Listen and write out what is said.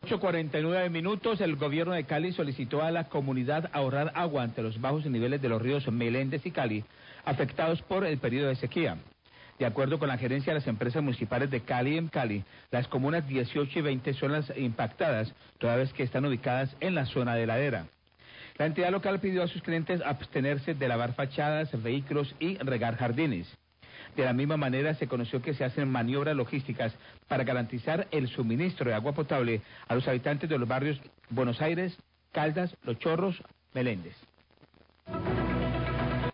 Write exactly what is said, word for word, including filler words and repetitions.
ocho cuarenta y nueve minutos, el gobierno de Cali solicitó a la comunidad ahorrar agua ante los bajos niveles de los ríos Meléndez y Cali, afectados por el periodo de sequía. De acuerdo con la gerencia de las empresas municipales de Cali y en Cali, las comunas dieciocho y veinte son las impactadas, toda vez que están ubicadas en la zona de ladera. La entidad local pidió a sus clientes abstenerse de lavar fachadas, vehículos y regar jardines. De la misma manera, se conoció que se hacen maniobras logísticas para garantizar el suministro de agua potable a los habitantes de los barrios Buenos Aires, Caldas, Los Chorros, Meléndez.